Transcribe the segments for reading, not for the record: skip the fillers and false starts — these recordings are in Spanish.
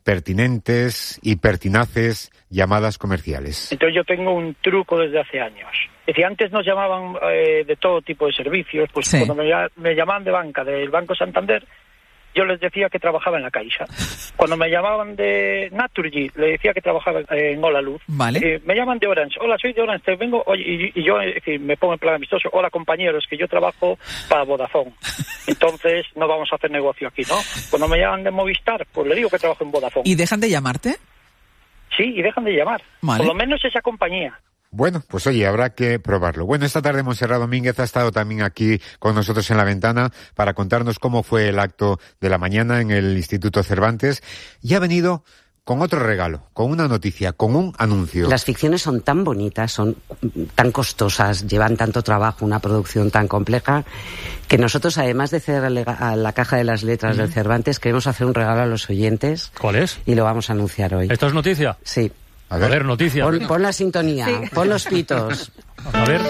pertinentes y pertinaces llamadas comerciales. Entonces yo tengo un truco desde hace años. Es decir, antes nos llamaban de todo tipo de servicios, pues sí. Cuando me llamaban de banca, del Banco Santander, yo les decía que trabajaba en la Caixa. Cuando me llamaban de Naturgy, le decía que trabajaba en Hola Luz. Vale. Me llaman de Orange. Hola, soy de Orange, te vengo. Oye, y yo me pongo en plan amistoso. Hola, compañeros, que yo trabajo para Vodafone. Entonces, no vamos a hacer negocio aquí, ¿no? Cuando me llaman de Movistar, pues le digo que trabajo en Vodafone. ¿Y dejan de llamarte? Sí, y dejan de llamar. Vale. Por lo menos esa compañía. Bueno, pues oye, habrá que probarlo. Bueno, esta tarde Montserrat Domínguez ha estado también aquí con nosotros en La Ventana para contarnos cómo fue el acto de la mañana en el Instituto Cervantes y ha venido con otro regalo, con una noticia, con un anuncio. Las ficciones son tan bonitas, son tan costosas, llevan tanto trabajo, una producción tan compleja, que nosotros, además de ceder a la caja de las letras del Cervantes, queremos hacer un regalo a los oyentes. ¿Cuál es? Y lo vamos a anunciar hoy. ¿Esto es noticia? Sí. A ver, noticia. Pon la sintonía, sí. Pon los pitos. A ver.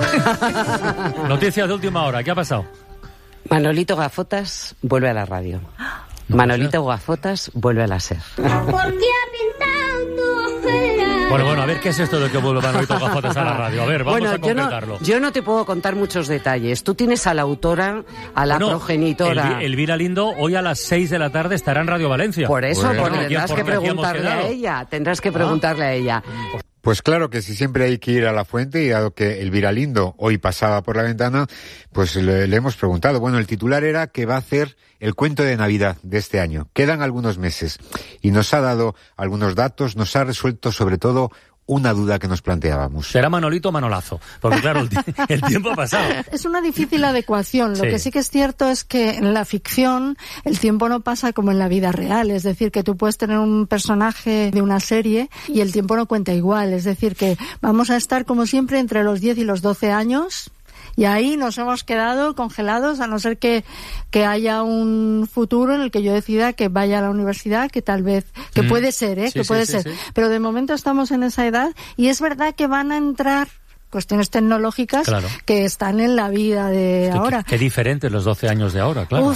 Noticias de última hora, ¿qué ha pasado? Manolito Gafotas vuelve a la radio. Manolito Gafotas vuelve a la SER. ¿Por qué ha pintado tu ojera? Bueno, a ver, ¿qué es esto de que vuelve Manolito Gafotas a la radio? A ver, vamos a concretarlo. Yo no te puedo contar muchos detalles. Tú tienes a la autora, a la progenitora. Elvira Lindo, hoy a las 6 de la tarde estará en Radio Valencia. Por eso, tendrás que preguntarle a ella. Tendrás que preguntarle a ella. Pues claro que sí, siempre hay que ir a la fuente, y dado que Elvira Lindo hoy pasaba por La Ventana, pues le hemos preguntado. Bueno, el titular era que va a hacer el cuento de Navidad de este año. Quedan algunos meses y nos ha dado algunos datos, nos ha resuelto sobre todo una duda que nos planteábamos. ¿Será Manolito o Manolazo? Porque claro, el tiempo ha pasado. Es una difícil adecuación. Lo que sí que es cierto es que en la ficción el tiempo no pasa como en la vida real. Es decir, que tú puedes tener un personaje de una serie y el tiempo no cuenta igual. Es decir, que vamos a estar como siempre entre los 10 y los 12 años. Y ahí nos hemos quedado congelados, a no ser que haya un futuro en el que yo decida que vaya a la universidad, que tal vez, que puede ser, que puede ser. Pero de momento estamos en esa edad y es verdad que van a entrar cuestiones tecnológicas que están en la vida de ahora. Qué diferentes los 12 años de ahora, claro.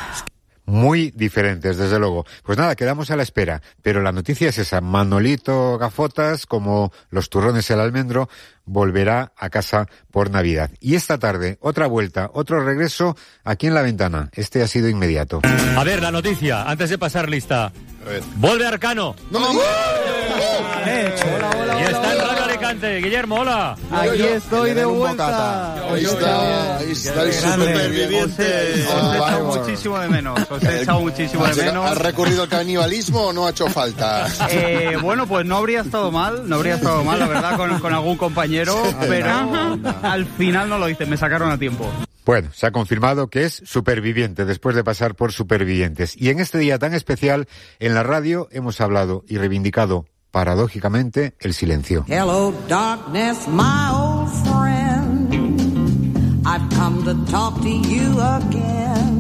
Muy diferentes, desde luego. Pues nada, quedamos a la espera. Pero la noticia es esa. Manolito Gafotas, como los turrones el almendro, volverá a casa por Navidad. Y esta tarde, otra vuelta, otro regreso aquí en La Ventana. Este ha sido inmediato. A ver, la noticia, antes de pasar lista. Vuelve Arcano. ¡No me Hola. Y está en Radio Alicante. Guillermo, hola. Aquí estoy de vuelta. Ahí está el superviviente. Os he echado muchísimo de menos. ¿Has recurrido al canibalismo o no ha hecho falta? Bueno, pues no habría estado mal, la verdad, con algún compañero, pero al final no lo hice, me sacaron a tiempo. Bueno, se ha confirmado que es superviviente después de pasar por Supervivientes. Y en este día tan especial, en la radio hemos hablado y reivindicado, paradójicamente, el silencio. Hello, darkness, my old friend. I've come to talk to you again.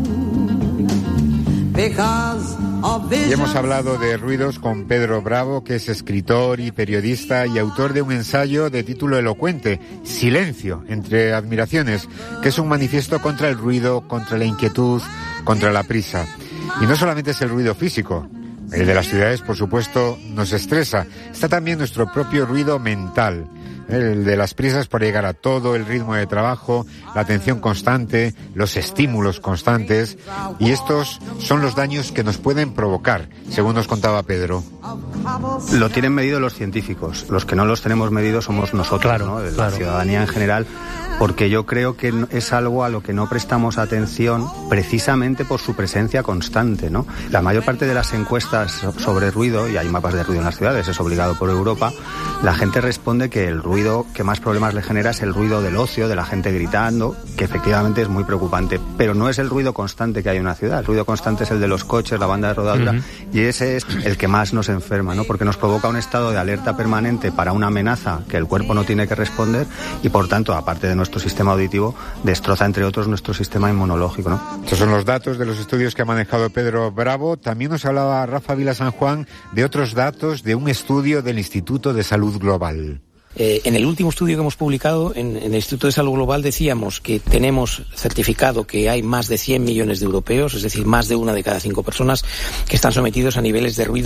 Because y hemos hablado de ruidos con Pedro Bravo, que es escritor y periodista y autor de un ensayo de título elocuente, Silencio, entre admiraciones, que es un manifiesto contra el ruido, contra la inquietud, contra la prisa. Y no solamente es el ruido físico, el de las ciudades, por supuesto, nos estresa. Está también nuestro propio ruido mental, el de las prisas por llegar a todo, el ritmo de trabajo, la atención constante, los estímulos constantes, y estos son los daños que nos pueden provocar, según nos contaba Pedro. Lo tienen medido los científicos, los que no los tenemos medidos somos nosotros, la ciudadanía en general, porque yo creo que es algo a lo que no prestamos atención precisamente por su presencia constante, ¿no? La mayor parte de las encuestas sobre ruido, y hay mapas de ruido en las ciudades, es obligado por Europa, la gente responde que el ruido que más problemas le genera es el ruido del ocio, de la gente gritando, que efectivamente es muy preocupante, pero no es el ruido constante que hay en una ciudad. El ruido constante es el de los coches, la banda de rodadura, y ese es el que más nos enferma, ¿no? Porque nos provoca un estado de alerta permanente para una amenaza que el cuerpo no tiene que responder y, por tanto, aparte de nuestro sistema auditivo, destroza, entre otros, nuestro sistema inmunológico, ¿no? Estos son los datos de los estudios que ha manejado Pedro Bravo. También nos hablaba Rafa Vila San Juan de otros datos de un estudio del Instituto de Salud Global. En el último estudio que hemos publicado en el Instituto de Salud Global decíamos que tenemos certificado que hay más de 100 millones de europeos, es decir, más de 1 de cada 5 personas que están sometidos a niveles de ruido